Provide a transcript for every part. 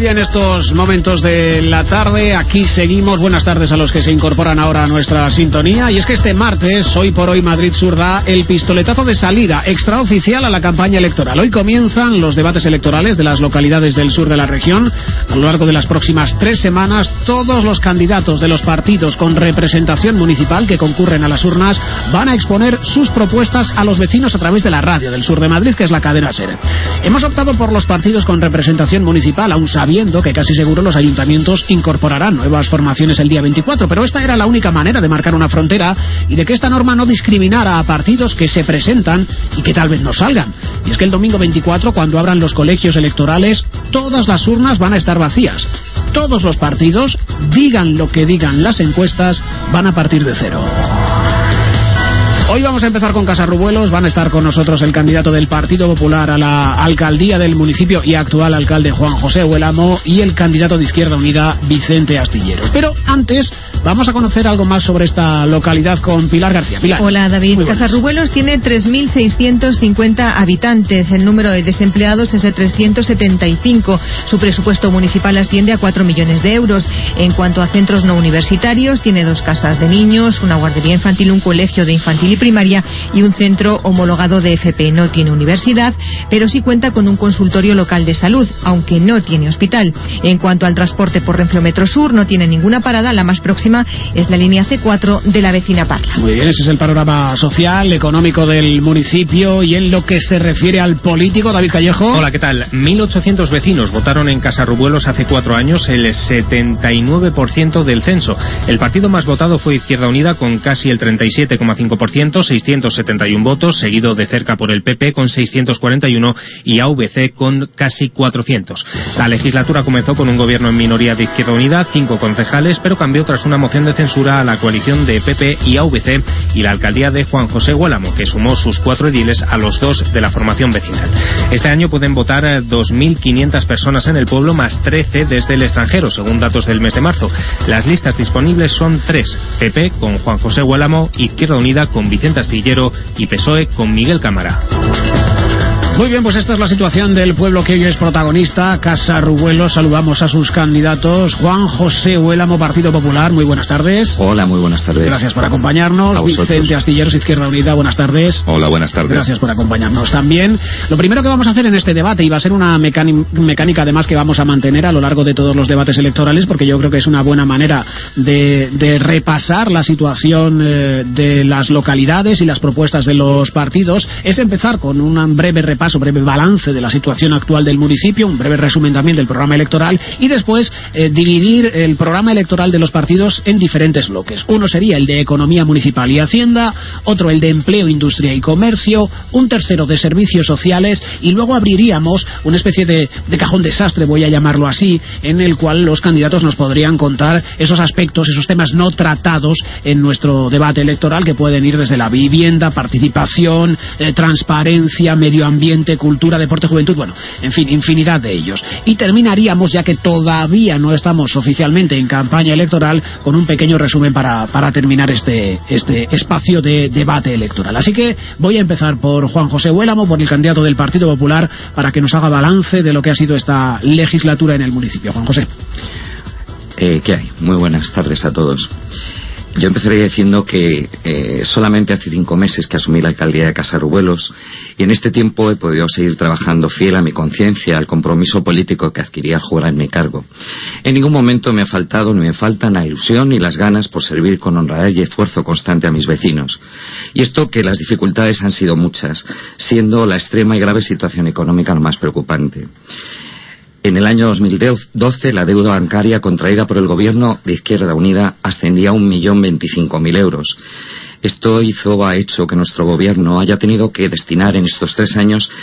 8:30 en estos momentos de la tarde. Aquí seguimos. Buenas tardes a los que se incorporan ahora a nuestra sintonía. Y es que este martes, Hoy por Hoy Madrid Sur da el pistoletazo de salida extraoficial a la campaña electoral. Hoy comienzan los debates electorales de las localidades del sur de la región. A lo largo de las próximas 3 semanas, todos los candidatos de los partidos con representación municipal que concurren a las urnas van a exponer sus propuestas a los vecinos a través de la radio del sur de Madrid, que es la cadena SER. Hemos optado por los partidos con representación municipal, aún sabiendo que casi seguro los ayuntamientos incorporarán nuevas formaciones el día 24, pero esta era la única manera de marcar una frontera y de que esta norma no discriminara a partidos que se presentan y que tal vez no salgan. Y es que el domingo 24, cuando abran los colegios electorales, todas las urnas van a estar vacías. Todos los partidos, digan lo que digan las encuestas, van a partir de cero. Hoy vamos a empezar con Casarrubuelos. Van a estar con nosotros el candidato del Partido Popular a la alcaldía del municipio y actual alcalde Juan José Huélamo y el candidato de Izquierda Unida Vicente Astillero. Pero antes vamos a conocer algo más sobre esta localidad con Pilar García. Pilar. Hola David. Casarrubuelos tiene 3.650 habitantes. El número de desempleados es de 375. Su presupuesto municipal asciende a 4 millones de euros. En cuanto a centros no universitarios, tiene 2 casas de niños, una guardería infantil, un colegio de infantil y primaria y un centro homologado de FP. No tiene universidad, pero sí cuenta con un consultorio local de salud, aunque no tiene hospital. En cuanto al transporte por Renfe o Metro Sur, no tiene ninguna parada. La más próxima es la línea C4 de la vecina Parla. Muy bien, ese es el panorama social, económico del municipio. Y en lo que se refiere al político, David Callejo. Hola, ¿qué tal? 1.800 vecinos votaron en Casarrubuelos hace 4 años, el 79% del censo. El partido más votado fue Izquierda Unida con casi el 37,5%, 671 votos, seguido de cerca por el PP con 641 y AVC con casi 400. La legislatura comenzó con un gobierno en minoría de Izquierda Unida, 5 concejales, pero cambió tras una moción de censura a la coalición de PP y AVC y la alcaldía de Juan José Huélamo, que sumó sus 4 ediles a los 2 de la formación vecinal. Este año pueden votar 2.500 personas en el pueblo, más 13 desde el extranjero, según datos del mes de marzo. Las listas disponibles son 3: PP con Juan José Huélamo, Izquierda Unida con Vicente Astillero y PSOE con Miguel Cámara. Muy bien, pues esta es la situación del pueblo que hoy es protagonista. Casarrubuelos, saludamos a sus candidatos. Juan José Huélamo, Partido Popular, muy buenas tardes. Hola, muy buenas tardes. Gracias por acompañarnos. Vicente Astilleros, Izquierda Unida, buenas tardes. Hola, buenas tardes. Gracias por acompañarnos también. Lo primero que vamos a hacer en este debate, y va a ser una mecánica además que vamos a mantener a lo largo de todos los debates electorales, porque yo creo que es una buena manera de repasar la situación de las localidades y las propuestas de los partidos, es empezar con un breve repaso, breve balance de la situación actual del municipio, un breve resumen también del programa electoral y después dividir el programa electoral de los partidos en diferentes bloques. Uno sería el de Economía Municipal y Hacienda, otro el de Empleo, Industria y Comercio, un tercero de Servicios Sociales y luego abriríamos una especie de cajón desastre, voy a llamarlo así, en el cual los candidatos nos podrían contar esos aspectos, esos temas no tratados en nuestro debate electoral, que pueden ir desde la vivienda, participación, transparencia, medio ambiente, cultura, deporte, juventud, bueno, en fin, infinidad de ellos. Y terminaríamos, ya que todavía no estamos oficialmente en campaña electoral, con un pequeño resumen para terminar este espacio de debate electoral. Así que voy a empezar por Juan José Huélamo, por el candidato del Partido Popular, para que nos haga balance de lo que ha sido esta legislatura en el municipio. Juan José. ¿Qué hay? Muy buenas tardes a todos. Yo empezaré diciendo que solamente hace 5 meses que asumí la alcaldía de Casarrubuelos y en este tiempo he podido seguir trabajando fiel a mi conciencia, al compromiso político que adquirí al jurar mi cargo. En ningún momento me ha faltado ni me faltan la ilusión y las ganas por servir con honradez y esfuerzo constante a mis vecinos. Y esto que las dificultades han sido muchas, siendo la extrema y grave situación económica lo más preocupante. En el año 2012 la deuda bancaria contraída por el gobierno de Izquierda Unida ascendía a 1.025.000 euros. Esto ha hecho que nuestro gobierno haya tenido que destinar en estos 3 años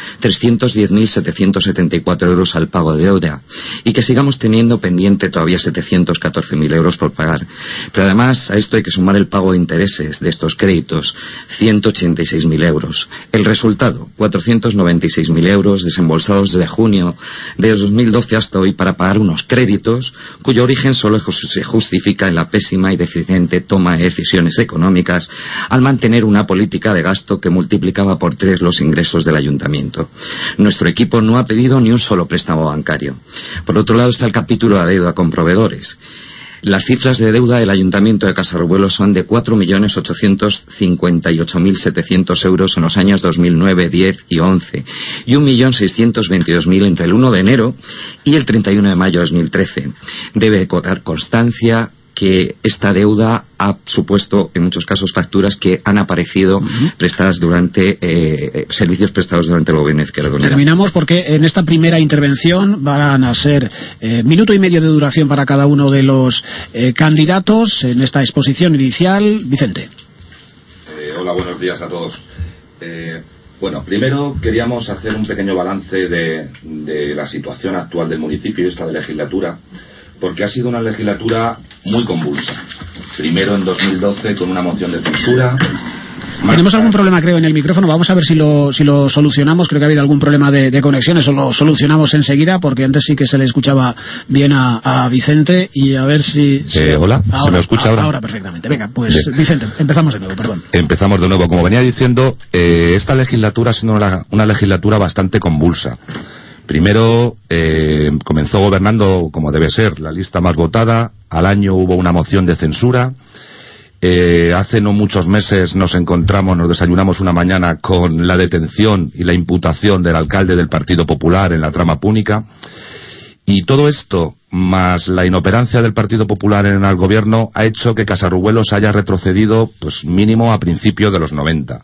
310.774 euros al pago de deuda y que sigamos teniendo pendiente todavía 714.000 euros por pagar. Pero además a esto hay que sumar el pago de intereses de estos créditos, 186.000 euros. El resultado, 496.000 euros desembolsados desde junio de 2012 hasta hoy para pagar unos créditos cuyo origen solo se justifica en la pésima y deficiente toma de decisiones económicas al mantener una política de gasto que multiplicaba por 3 los ingresos del ayuntamiento. Nuestro equipo no ha pedido ni un solo préstamo bancario. Por otro lado está el capítulo de deuda con proveedores. Las cifras de deuda del Ayuntamiento de Casarruelos son de 4.858.700 euros en los años 2009, 10 y 11 y 1.622.000 entre el 1 de enero y el 31 de mayo de 2013. Debe contar constancia que esta deuda ha supuesto en muchos casos facturas que han aparecido prestadas durante servicios prestados durante el gobierno de Izquierda Unida. Terminamos porque en esta primera intervención van a ser minuto y medio de duración para cada uno de los candidatos en esta exposición inicial. Vicente. Hola, buenos días a todos. Bueno, primero queríamos hacer un pequeño balance de la situación actual del municipio y esta de legislatura, porque ha sido una legislatura muy convulsa. Primero en 2012 con una moción de censura. Tenemos algún problema, creo, en el micrófono. Vamos a ver si lo solucionamos. Creo que ha habido algún problema de conexión. Eso lo solucionamos enseguida, porque antes sí que se le escuchaba bien a Vicente. Y a ver si... Hola, ¿se me escucha ahora? Ahora perfectamente. Venga, pues bien. Vicente, empezamos de nuevo, perdón. Empezamos de nuevo. Como venía diciendo, esta legislatura ha sido una legislatura bastante convulsa. Primero comenzó gobernando como debe ser la lista más votada. Al año hubo una moción de censura. Hace no muchos meses nos desayunamos una mañana con la detención y la imputación del alcalde del Partido Popular en la trama púnica. Y todo esto, más la inoperancia del Partido Popular en el gobierno, ha hecho que Casarruelos haya retrocedido pues mínimo a principios de los 90.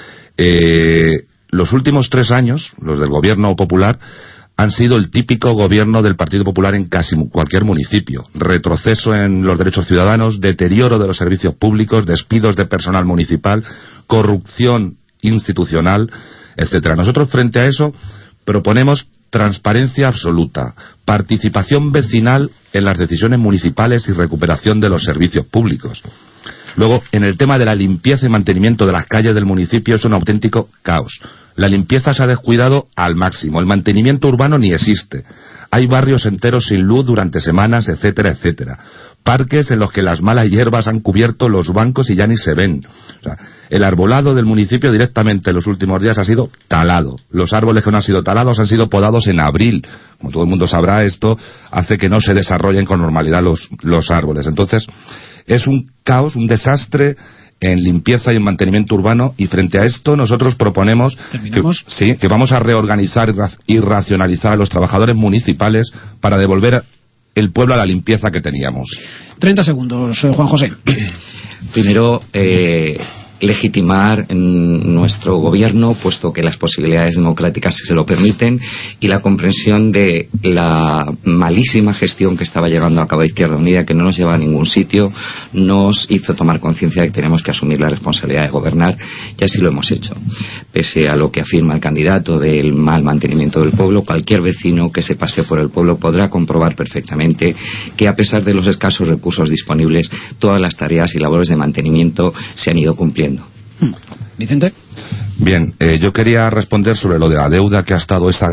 Los últimos 3 años, los del gobierno popular, han sido el típico gobierno del Partido Popular en casi cualquier municipio. Retroceso en los derechos ciudadanos, deterioro de los servicios públicos, despidos de personal municipal, corrupción institucional, etcétera. Nosotros, frente a eso, proponemos transparencia absoluta, participación vecinal en las decisiones municipales y recuperación de los servicios públicos. Luego, en el tema de la limpieza y mantenimiento de las calles del municipio, es un auténtico caos. La limpieza se ha descuidado al máximo. El mantenimiento urbano ni existe. Hay barrios enteros sin luz durante semanas, etcétera, etcétera. Parques en los que las malas hierbas han cubierto los bancos y ya ni se ven. O sea, el arbolado del municipio directamente en los últimos días ha sido talado. Los árboles que no han sido talados han sido podados en abril. Como todo el mundo sabrá, esto hace que no se desarrollen con normalidad los árboles. Entonces, es un caos, un desastre en limpieza y en mantenimiento urbano, y frente a esto nosotros proponemos que vamos a reorganizar y racionalizar a los trabajadores municipales para devolver el pueblo a la limpieza que teníamos. 30 segundos, Juan José. Primero, legitimar nuestro gobierno, puesto que las posibilidades democráticas se lo permiten, y la comprensión de la malísima gestión que estaba llevando a cabo Izquierda Unida, que no nos lleva a ningún sitio, nos hizo tomar conciencia de que tenemos que asumir la responsabilidad de gobernar, y así lo hemos hecho. Pese a lo que afirma el candidato del mal mantenimiento del pueblo, cualquier vecino que se pase por el pueblo podrá comprobar perfectamente que, a pesar de los escasos recursos disponibles, todas las tareas y labores de mantenimiento se han ido cumpliendo. Vicente. Bien, yo quería responder sobre lo de la deuda que ha estado esa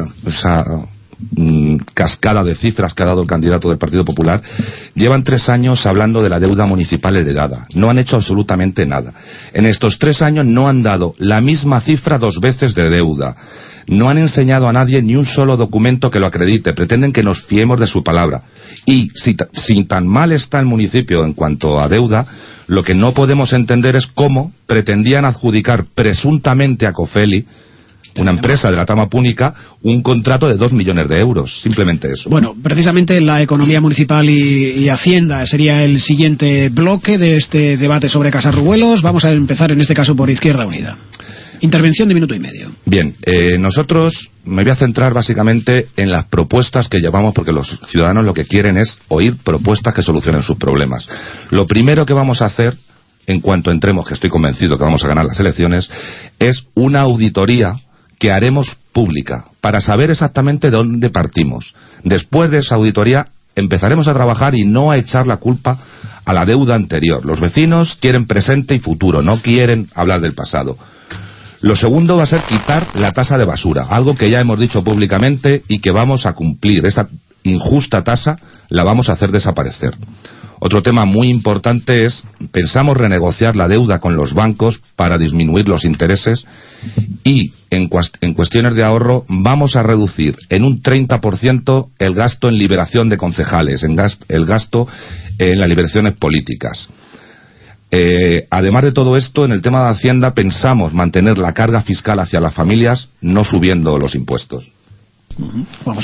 cascada de cifras que ha dado el candidato del Partido Popular. Llevan 3 años hablando de la deuda municipal heredada. No han hecho absolutamente nada. En estos 3 años no han dado la misma cifra 2 veces de deuda. No han enseñado a nadie ni un solo documento que lo acredite. Pretenden que nos fiemos de su palabra. Y si tan mal está el municipio en cuanto a deuda, lo que no podemos entender es cómo pretendían adjudicar presuntamente a Cofeli, una empresa de la trama púnica, un contrato de 2 millones de euros. Simplemente eso. Bueno, precisamente la economía municipal y Hacienda sería el siguiente bloque de este debate sobre Casarruelos. Vamos a empezar en este caso por Izquierda Unida. Intervención de minuto y medio. Bien, nosotros me voy a centrar básicamente en las propuestas que llevamos, porque los ciudadanos lo que quieren es oír propuestas que solucionen sus problemas. Lo primero que vamos a hacer, en cuanto entremos, que estoy convencido que vamos a ganar las elecciones, es una auditoría que haremos pública, para saber exactamente de dónde partimos. Después de esa auditoría empezaremos a trabajar y no a echar la culpa a la deuda anterior. Los vecinos quieren presente y futuro, no quieren hablar del pasado. Lo segundo va a ser quitar la tasa de basura, algo que ya hemos dicho públicamente y que vamos a cumplir. Esta injusta tasa la vamos a hacer desaparecer. Otro tema muy importante es, pensamos renegociar la deuda con los bancos para disminuir los intereses y en cuestiones de ahorro vamos a reducir en un 30% el gasto en liberación de concejales, el gasto en las liberaciones políticas. Además de todo esto, en el tema de Hacienda pensamos mantener la carga fiscal hacia las familias, no subiendo los impuestos. Vamos,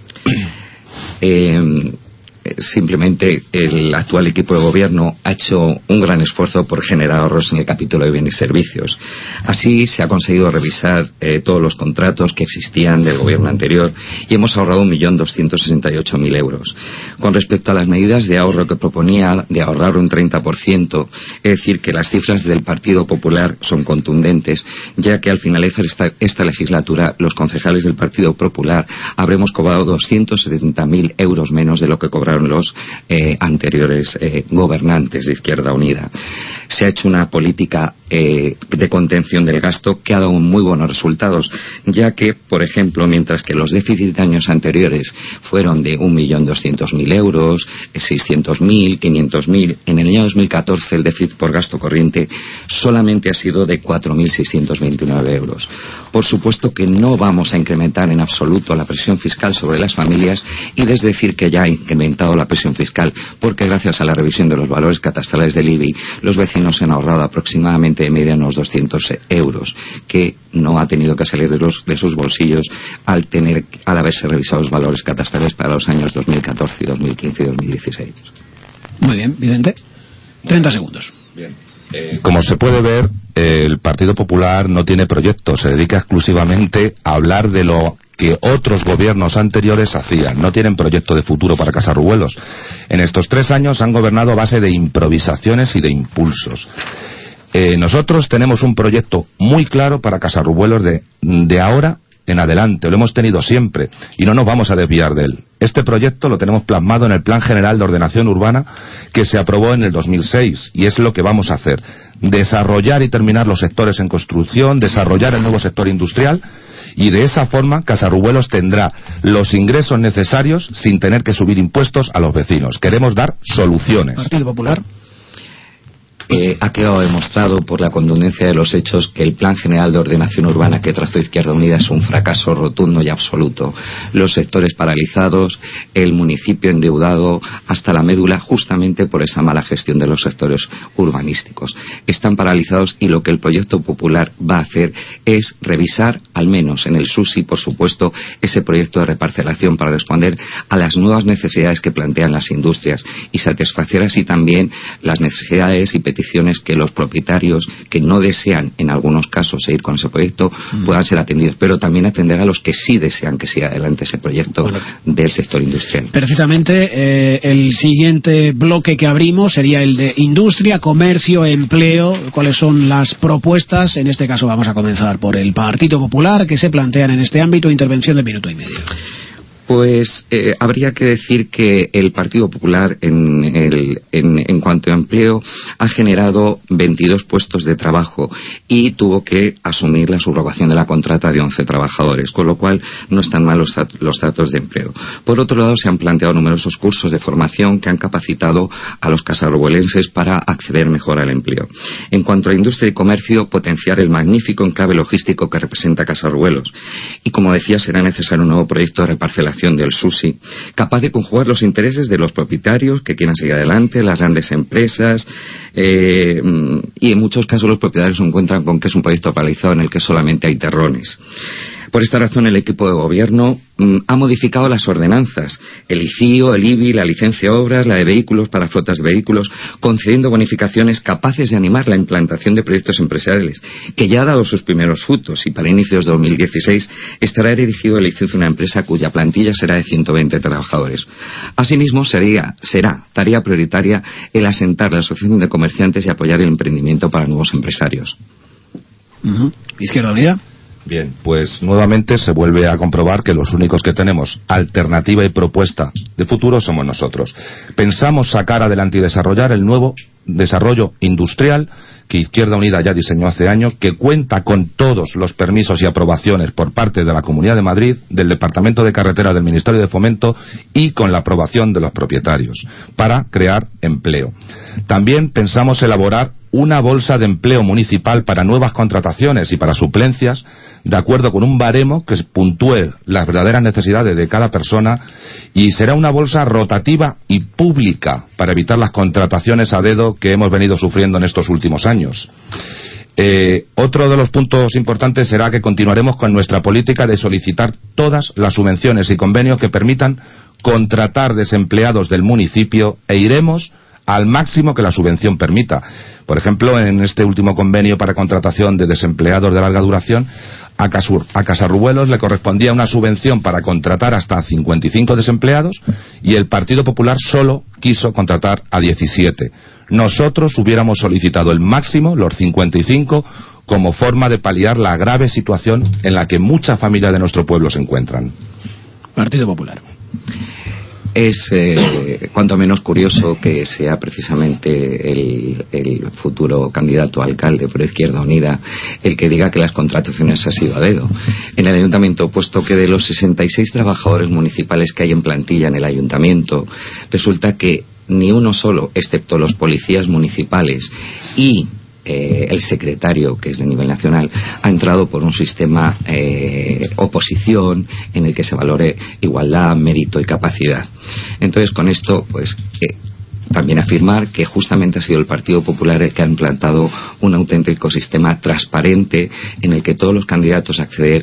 Simplemente el actual equipo de gobierno ha hecho un gran esfuerzo por generar ahorros en el capítulo de bienes y servicios. Así se ha conseguido revisar todos los contratos que existían del gobierno anterior y hemos ahorrado 1.268.000 euros. Con respecto a las medidas de ahorro que proponía, de ahorrar un 30%, es decir, que las cifras del Partido Popular son contundentes, ya que al finalizar esta legislatura los concejales del Partido Popular habremos cobrado 270.000 euros menos de lo que cobraron los anteriores gobernantes de Izquierda Unida. Se ha hecho una política de contención del gasto que ha dado muy buenos resultados, ya que, por ejemplo, mientras que los déficits de años anteriores fueron de 1.200.000 euros, 600.000, 500.000, en el año 2014 el déficit por gasto corriente solamente ha sido de 4.629 euros. Por supuesto que no vamos a incrementar en absoluto la presión fiscal sobre las familias, y es decir que ya ha incrementado la presión fiscal, porque gracias a la revisión de los valores catastrales del IBI, los vecinos se han ahorrado aproximadamente de media unos 200 euros, que no ha tenido que salir de sus bolsillos al haberse revisado los valores catastrales para los años 2014, 2015 y 2016. Muy bien, Vicente. 30 segundos. Bien. Como se puede ver, el Partido Popular no tiene proyectos, se dedica exclusivamente a hablar de lo que otros gobiernos anteriores hacían. No tienen proyecto de futuro para Casarrubuelos. En estos 3 años han gobernado a base de improvisaciones y de impulsos. Nosotros tenemos un proyecto muy claro para Casarrubuelos de ahora en adelante, lo hemos tenido siempre y no nos vamos a desviar de él. Este proyecto lo tenemos plasmado en el Plan General de Ordenación Urbana que se aprobó en el 2006 y es lo que vamos a hacer: desarrollar y terminar los sectores en construcción, desarrollar el nuevo sector industrial, y de esa forma Casarrubuelos tendrá los ingresos necesarios sin tener que subir impuestos a los vecinos. Queremos dar soluciones. Partido Popular. Ha quedado demostrado por la contundencia de los hechos que el Plan General de Ordenación Urbana que trazó Izquierda Unida es un fracaso rotundo y absoluto. Los sectores paralizados, el municipio endeudado hasta la médula justamente por esa mala gestión de los sectores urbanísticos. Están paralizados y lo que el Proyecto Popular va a hacer es revisar, al menos en el SUSI, por supuesto, ese proyecto de reparcelación para responder a las nuevas necesidades que plantean las industrias y satisfacer así también las necesidades y peticiones que los propietarios que no desean en algunos casos seguir con ese proyecto puedan ser atendidos, pero también atender a los que sí desean que siga adelante ese proyecto del sector industrial. Precisamente el siguiente bloque que abrimos sería el de industria, comercio, empleo. ¿Cuáles son las propuestas? En este caso vamos a comenzar por el Partido Popular, que se plantean en este ámbito. Intervención de minuto y medio. Pues habría que decir que el Partido Popular en cuanto a empleo ha generado 22 puestos de trabajo y tuvo que asumir la subrogación de la contrata de 11 trabajadores, con lo cual no están mal los datos de empleo. Por otro lado, se han planteado numerosos cursos de formación que han capacitado a los casarrubuelenses para acceder mejor al empleo. En cuanto a industria y comercio, potenciar el magnífico enclave logístico que representa Casarrubuelos. Y como decía, será necesario un nuevo proyecto de reparcelación del SUSI, capaz de conjugar los intereses de los propietarios que quieran seguir adelante, las grandes empresas, y en muchos casos los propietarios se encuentran con que es un proyecto paralizado en el que solamente hay terrones. Por esta razón, el equipo de gobierno ha modificado las ordenanzas, el ICIO, el IBI, la licencia de obras, la de vehículos para flotas de vehículos, concediendo bonificaciones capaces de animar la implantación de proyectos empresariales, que ya ha dado sus primeros frutos y para inicios de 2016 estará erigido el licencia de una empresa cuya plantilla será de 120 trabajadores. Asimismo, será tarea prioritaria el asentar la asociación de comerciantes y apoyar el emprendimiento para nuevos empresarios. Izquierda Unida. Bien, pues nuevamente se vuelve a comprobar que los únicos que tenemos alternativa y propuesta de futuro somos nosotros. Pensamos sacar adelante y desarrollar el nuevo desarrollo industrial que Izquierda Unida ya diseñó hace años, que cuenta con todos los permisos y aprobaciones por parte de la Comunidad de Madrid, del Departamento de Carreteras del Ministerio de Fomento y con la aprobación de los propietarios, para crear empleo. También pensamos elaborar una bolsa de empleo municipal para nuevas contrataciones y para suplencias, de acuerdo con un baremo que puntúe las verdaderas necesidades de cada persona, y será una bolsa rotativa y pública para evitar las contrataciones a dedo que hemos venido sufriendo en estos últimos años. Otro de los puntos importantes será que continuaremos con nuestra política de solicitar todas las subvenciones y convenios que permitan contratar desempleados del municipio, e iremos al máximo que la subvención permita. Por ejemplo, en este último convenio para contratación de desempleados de larga duración, a Casarrubuelos le correspondía una subvención para contratar hasta 55 desempleados y el Partido Popular solo quiso contratar a 17. Nosotros hubiéramos solicitado el máximo, los 55, como forma de paliar la grave situación en la que muchas familias de nuestro pueblo se encuentran. Partido Popular. Es cuanto menos curioso que sea precisamente el futuro candidato a alcalde por Izquierda Unida el que diga que las contrataciones han sido a dedo. En el ayuntamiento, puesto que de los 66 trabajadores municipales que hay en plantilla en el ayuntamiento, resulta que ni uno solo, excepto los policías municipales y el secretario, que es de nivel nacional, ha entrado por un sistema oposición en el que se valore igualdad, mérito y capacidad. Entonces, con esto, pues también afirmar que justamente ha sido el Partido Popular el que ha implantado un auténtico sistema transparente en el que todos los candidatos a acceder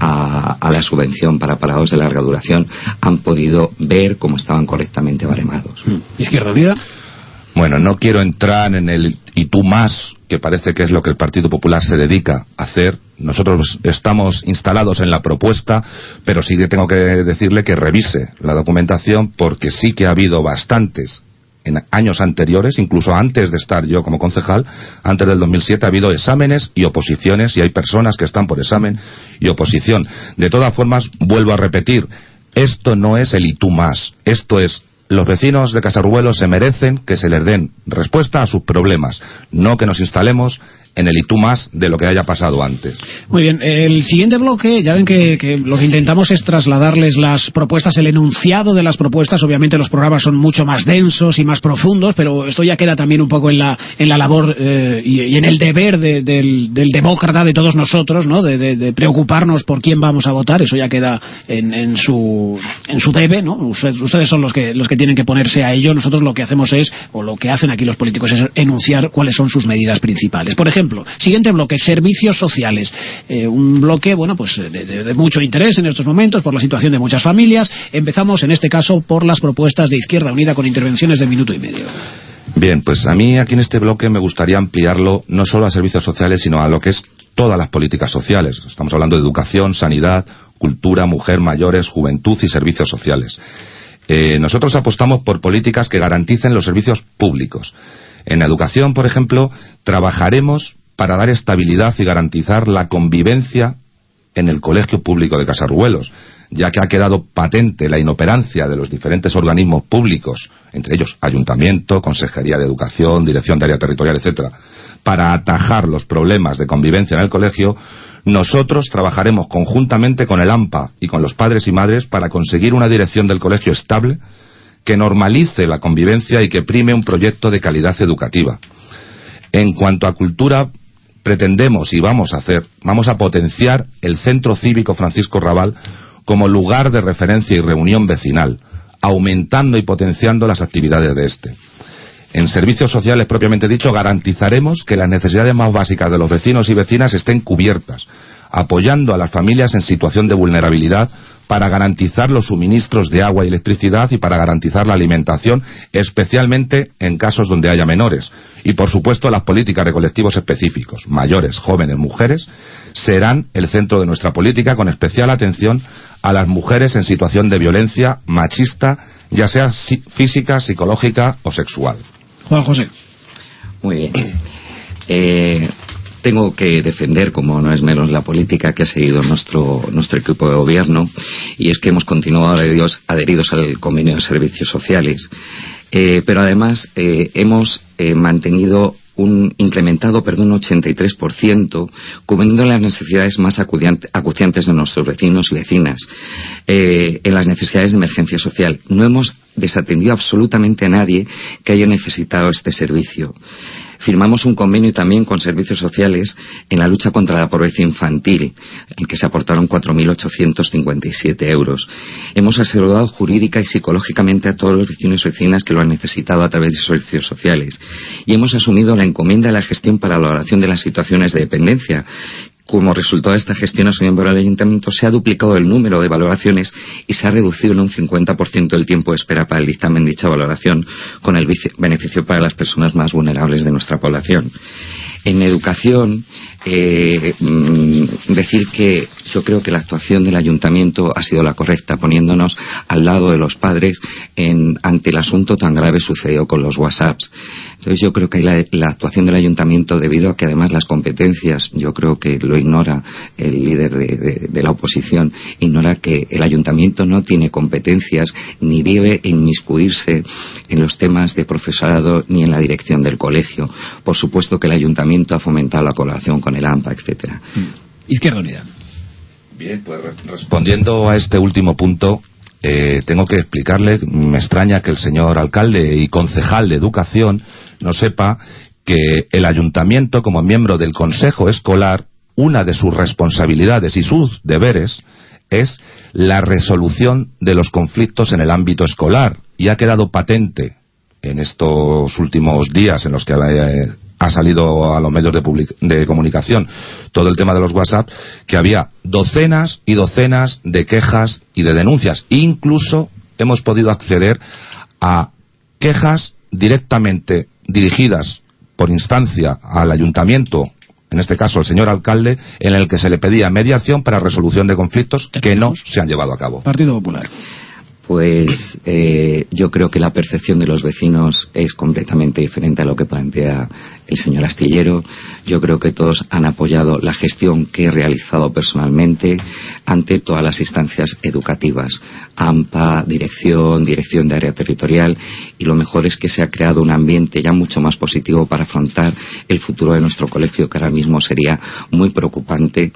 a la subvención para parados de larga duración han podido ver cómo estaban correctamente baremados. Izquierda Unida. Bueno, no quiero entrar en el y tú más, que parece que es lo que el Partido Popular se dedica a hacer. Nosotros estamos instalados en la propuesta, pero sí que tengo que decirle que revise la documentación, porque sí que ha habido bastantes en años anteriores, incluso antes de estar yo como concejal, antes del 2007, ha habido exámenes y oposiciones, y hay personas que están por examen y oposición. De todas formas, vuelvo a repetir, esto no es el y tú más, esto es: los vecinos de Casarrubuelos se merecen que se les den respuesta a sus problemas, no que nos instalemos en el y tú más de lo que haya pasado antes. Muy bien, el siguiente bloque, ya ven que lo que intentamos es trasladarles las propuestas, el enunciado de las propuestas. Obviamente los programas son mucho más densos y más profundos, pero esto ya queda también un poco en la labor y en el deber del demócrata de todos nosotros, ¿no? De preocuparnos por quién vamos a votar. Eso ya queda en su debe, ¿no? Ustedes son los que tienen que ponerse a ello. Nosotros lo que hacemos es, o lo que hacen aquí los políticos, es enunciar cuáles son sus medidas principales. Por ejemplo, siguiente bloque, servicios sociales. Un bloque, bueno, pues de mucho interés en estos momentos por la situación de muchas familias. Empezamos, en este caso, por las propuestas de Izquierda Unida, con intervenciones de minuto y medio. Bien, pues a mí aquí en este bloque me gustaría ampliarlo no solo a servicios sociales, sino a lo que es todas las políticas sociales. Estamos hablando de educación, sanidad, cultura, mujer, mayores, juventud y servicios sociales. Nosotros apostamos por políticas que garanticen los servicios públicos. En educación, por ejemplo, trabajaremos para dar estabilidad y garantizar la convivencia en el colegio público de Casarrubuelos, ya que ha quedado patente la inoperancia de los diferentes organismos públicos, entre ellos Ayuntamiento, Consejería de Educación, Dirección de Área Territorial, etcétera. Para atajar los problemas de convivencia en el colegio, nosotros trabajaremos conjuntamente con el AMPA y con los padres y madres para conseguir una dirección del colegio estable, que normalice la convivencia y que prime un proyecto de calidad educativa. En cuanto a cultura, pretendemos y vamos a potenciar el Centro Cívico Francisco Rabal como lugar de referencia y reunión vecinal, aumentando y potenciando las actividades de este. En servicios sociales propiamente dicho, garantizaremos que las necesidades más básicas de los vecinos y vecinas estén cubiertas, apoyando a las familias en situación de vulnerabilidad para garantizar los suministros de agua y electricidad y para garantizar la alimentación, especialmente en casos donde haya menores. Y por supuesto las políticas de colectivos específicos, mayores, jóvenes, mujeres, serán el centro de nuestra política, con especial atención a las mujeres en situación de violencia machista, ya sea física, psicológica o sexual. Juan José. Muy bien. Tengo que defender, como no es menos, la política que ha seguido nuestro equipo de gobierno, y es que hemos continuado adheridos al convenio de servicios sociales, pero además hemos incrementado un 83%, cubriendo las necesidades más acuciantes de nuestros vecinos y vecinas, en las necesidades de emergencia social. No hemos desatendido absolutamente a nadie que haya necesitado este servicio. Firmamos un convenio también con servicios sociales en la lucha contra la pobreza infantil, en el que se aportaron 4.857 euros. Hemos asegurado jurídica y psicológicamente a todos los vecinos y vecinas que lo han necesitado a través de servicios sociales. Y hemos asumido la encomienda de la gestión para la valoración de las situaciones de dependencia. Como resultado de esta gestión asumida por el Ayuntamiento, se ha duplicado el número de valoraciones y se ha reducido en un 50% el tiempo de espera para el dictamen de dicha valoración, con el beneficio para las personas más vulnerables de nuestra población. En educación, decir que yo creo que la actuación del Ayuntamiento ha sido la correcta, poniéndonos al lado de los padres ante el asunto tan grave sucedido con los WhatsApps. Entonces yo creo que la actuación del Ayuntamiento, debido a que además las competencias, yo creo que lo ignora el líder de la oposición, ignora que el Ayuntamiento no tiene competencias ni debe inmiscuirse en los temas de profesorado ni en la dirección del colegio. Por supuesto que el Ayuntamiento ha fomentado la colaboración con el AMPA, etcétera. Izquierda Unida. Bien, pues respondiendo a este último punto, tengo que explicarle, me extraña que el señor alcalde y concejal de Educación no sepa que el Ayuntamiento, como miembro del Consejo Escolar, una de sus responsabilidades y sus deberes es la resolución de los conflictos en el ámbito escolar, y ha quedado patente en estos últimos días en los que ha salido a los medios de comunicación todo el tema de los WhatsApp, que había docenas y docenas de quejas y de denuncias. Incluso hemos podido acceder a quejas directamente dirigidas por instancia al Ayuntamiento, en este caso al señor alcalde, en el que se le pedía mediación para resolución de conflictos que no se han llevado a cabo. Partido Popular. Pues yo creo que la percepción de los vecinos es completamente diferente a lo que plantea el señor Astillero. Yo creo que todos han apoyado la gestión que he realizado personalmente ante todas las instancias educativas, AMPA, dirección de área territorial, y lo mejor es que se ha creado un ambiente ya mucho más positivo para afrontar el futuro de nuestro colegio, que ahora mismo sería muy preocupante,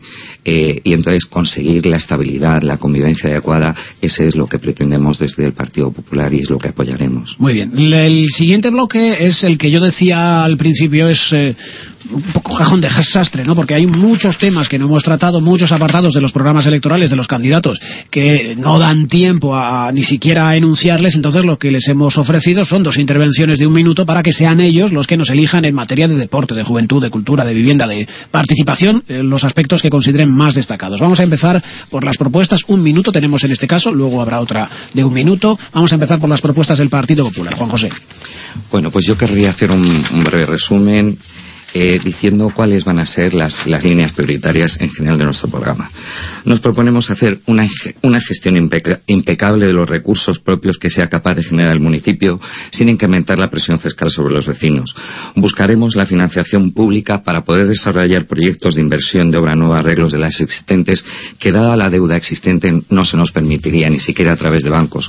y entonces conseguir la estabilidad, la convivencia adecuada, ese es lo que pretendemos desde el Partido Popular y es lo que apoyaremos. Muy bien. El siguiente bloque es el que yo decía al principio, es un poco cajón de desastre, ¿no? Porque hay muchos temas que no hemos tratado, muchos apartados de los programas electorales de los candidatos que no dan tiempo ni siquiera a enunciarles. Entonces lo que les hemos ofrecido son 2 intervenciones de 1 minuto para que sean ellos los que nos elijan en materia de deporte, de juventud, de cultura, de vivienda, de participación, los aspectos que consideren más destacados. Vamos a empezar por las propuestas. 1 minuto tenemos en este caso, luego habrá otra de 1 minuto. Vamos a empezar por las propuestas del Partido Popular. Juan José. Bueno, pues yo querría hacer un breve resumen diciendo cuáles van a ser las líneas prioritarias en general de nuestro programa. Nos proponemos hacer una gestión impecable de los recursos propios que sea capaz de generar el municipio sin incrementar la presión fiscal sobre los vecinos. Buscaremos la financiación pública para poder desarrollar proyectos de inversión de obra nueva, arreglos de las existentes, que dada la deuda existente no se nos permitiría ni siquiera a través de bancos.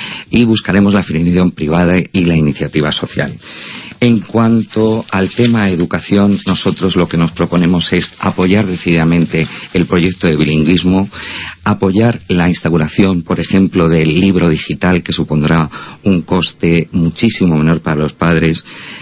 Y buscaremos la financiación privada y la iniciativa social. En cuanto al tema de educación, nosotros lo que nos proponemos es apoyar decididamente el proyecto de bilingüismo, apoyar la instauración, por ejemplo, del libro digital, que supondrá un coste muchísimo menor para los padres,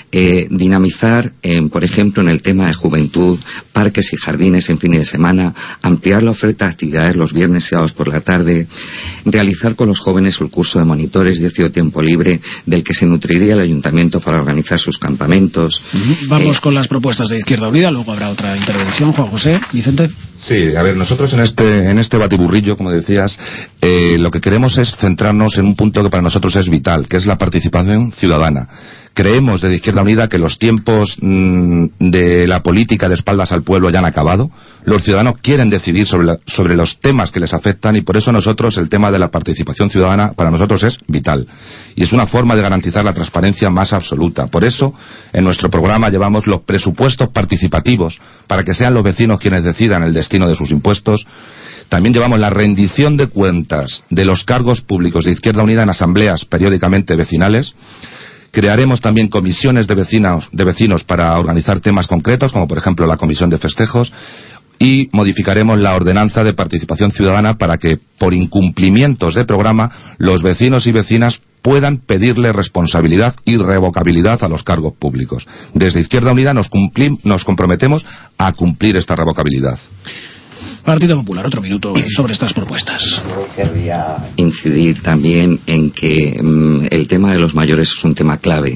dinamizar, por ejemplo, en el tema de juventud, parques y jardines en fines de semana, ampliar la oferta de actividades los viernes y sábados por la tarde, realizar con los jóvenes el curso de monitores de ocio tiempo libre, del que se nutriría el Ayuntamiento para organizar sus campamentos. Vamos con las propuestas de Izquierda Unida, luego habrá otra intervención. Juan José, Vicente. Sí, a ver, nosotros en este batiburrillo, como decías, lo que queremos es centrarnos en un punto que para nosotros es vital, que es la participación ciudadana. Creemos desde Izquierda Unida que los tiempos de la política de espaldas al pueblo ya han acabado. Los ciudadanos quieren decidir sobre los temas que les afectan, y por eso nosotros el tema de la participación ciudadana para nosotros es vital. Y es una forma de garantizar la transparencia más absoluta. Por eso en nuestro programa llevamos los presupuestos participativos para que sean los vecinos quienes decidan el destino de sus impuestos. También llevamos la rendición de cuentas de los cargos públicos de Izquierda Unida en asambleas periódicamente vecinales. Crearemos también comisiones de vecinos para organizar temas concretos, como por ejemplo la comisión de festejos, y modificaremos la ordenanza de participación ciudadana para que, por incumplimientos de programa, los vecinos y vecinas puedan pedirle responsabilidad y revocabilidad a los cargos públicos. Desde Izquierda Unida nos comprometemos a cumplir esta revocabilidad. Partido Popular, otro minuto sobre estas propuestas. Yo querría incidir también en que el tema de los mayores es un tema clave.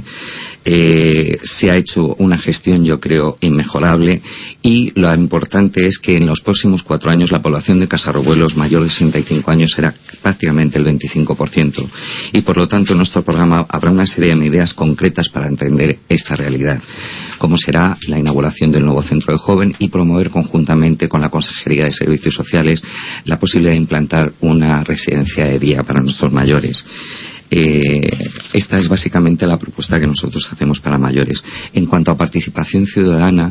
Se ha hecho una gestión, yo creo, inmejorable, y lo importante es que en los próximos 4 años la población de Casarrubuelos mayor de 65 años será prácticamente el 25%, y por lo tanto en nuestro programa habrá una serie de medidas concretas para entender esta realidad, como será la inauguración del nuevo centro de joven y promover conjuntamente con la Consejería de Servicios Sociales la posibilidad de implantar una residencia de día para nuestros mayores. Esta es básicamente la propuesta que nosotros hacemos para mayores. En cuanto a participación ciudadana,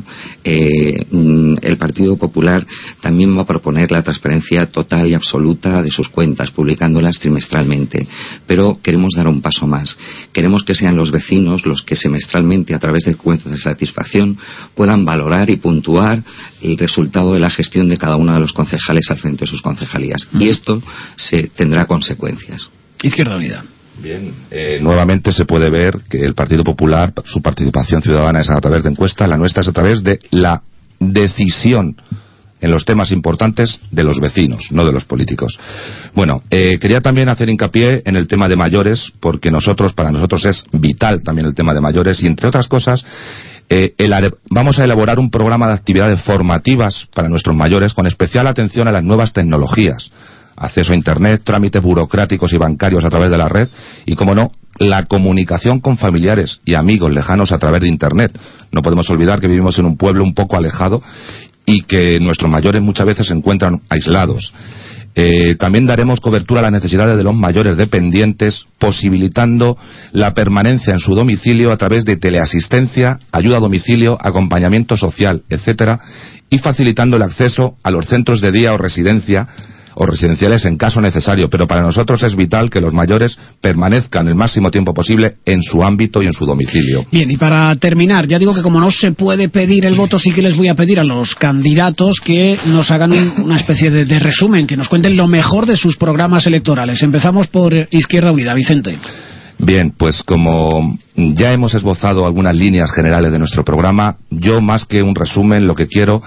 el Partido Popular también va a proponer la transparencia total y absoluta de sus cuentas, publicándolas trimestralmente. Pero queremos dar un paso más. Queremos que sean los vecinos los que semestralmente, a través de encuestas de satisfacción, puedan valorar y puntuar el resultado de la gestión de cada uno de los concejales al frente de sus concejalías. Y esto tendrá consecuencias. Izquierda Unida. Bien, nuevamente se puede ver que el Partido Popular, su participación ciudadana es a través de encuestas, la nuestra es a través de la decisión en los temas importantes de los vecinos, no de los políticos. Bueno, quería también hacer hincapié en el tema de mayores, porque para nosotros es vital también el tema de mayores, y entre otras cosas vamos a elaborar un programa de actividades formativas para nuestros mayores con especial atención a las nuevas tecnologías. Acceso a Internet, trámites burocráticos y bancarios a través de la red y, como no, la comunicación con familiares y amigos lejanos a través de Internet. No podemos olvidar que vivimos en un pueblo un poco alejado y que nuestros mayores muchas veces se encuentran aislados. También daremos cobertura a las necesidades de los mayores dependientes, posibilitando la permanencia en su domicilio a través de teleasistencia, ayuda a domicilio, acompañamiento social, etcétera, y facilitando el acceso a los centros de día o residenciales en caso necesario, pero para nosotros es vital que los mayores permanezcan el máximo tiempo posible en su ámbito y en su domicilio. Bien, y para terminar, ya digo que como no se puede pedir el voto, sí que les voy a pedir a los candidatos que nos hagan una especie de resumen, que nos cuenten lo mejor de sus programas electorales. Empezamos por Izquierda Unida. Vicente. Bien, pues como ya hemos esbozado algunas líneas generales de nuestro programa, yo más que un resumen lo que quiero,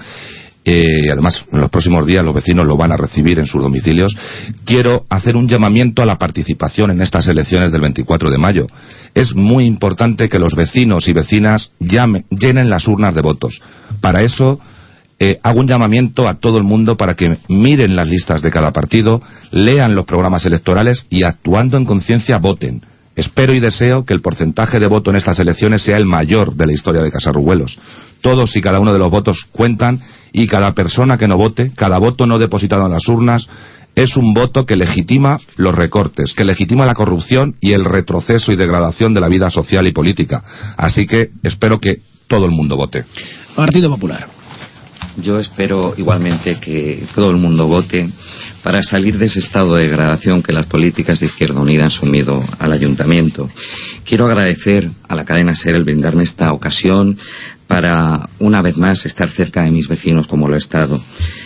además en los próximos días los vecinos lo van a recibir en sus domicilios, quiero hacer un llamamiento a la participación en estas elecciones del 24 de mayo. Es muy importante que los vecinos y vecinas llenen las urnas de votos. Para eso hago un llamamiento a todo el mundo para que miren las listas de cada partido, lean los programas electorales y, actuando en conciencia, voten. Espero y deseo que el porcentaje de voto en estas elecciones sea el mayor de la historia de Casarrubuelos. Todos y cada uno de los votos cuentan, y cada persona que no vote, cada voto no depositado en las urnas, es un voto que legitima los recortes, que legitima la corrupción y el retroceso y degradación de la vida social y política. Así que espero que todo el mundo vote. Partido Popular. Yo espero igualmente que todo el mundo vote para salir de ese estado de degradación que las políticas de Izquierda Unida han sumido al Ayuntamiento. Quiero agradecer a la cadena SER el brindarme esta ocasión para, una vez más, estar cerca de mis vecinos como lo he estado.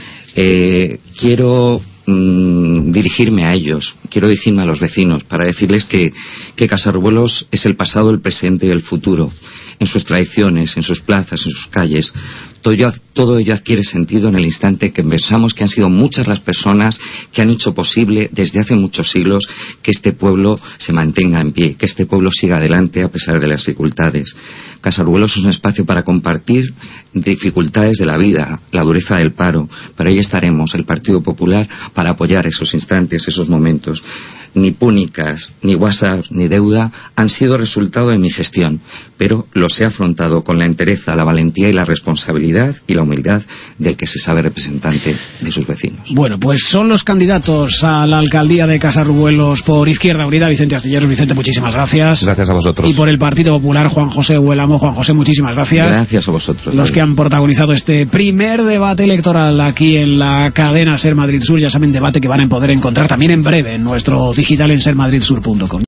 Quiero dirigirme a ellos, quiero dirigirme a los vecinos para decirles que Casarrubuelos es el pasado, el presente y el futuro. En sus tradiciones, en sus plazas, en sus calles, todo ello adquiere sentido en el instante que pensamos que han sido muchas las personas que han hecho posible desde hace muchos siglos que este pueblo se mantenga en pie, que este pueblo siga adelante a pesar de las dificultades. Casarrubuelos es un espacio para compartir dificultades de la vida, la dureza del paro. Para ahí estaremos, el Partido Popular, para apoyar esos instantes, esos momentos. ni púnicas, ni WhatsApp, ni deuda han sido resultado de mi gestión, pero los he afrontado con la entereza, la valentía y la responsabilidad y la humildad del que se sabe representante de sus vecinos. Bueno, pues son los candidatos a la alcaldía de Casarrubuelos por Izquierda Unida, Vicente Astilleros. Vicente, muchísimas gracias. Gracias a vosotros. Y por el Partido Popular, Juan José Huelamo. Juan José, muchísimas gracias. Gracias a vosotros. Los que han protagonizado este primer debate electoral aquí en la cadena Ser Madrid Sur. Ya saben, debate que van a poder encontrar también en breve en nuestro digital en sermadridsur.com.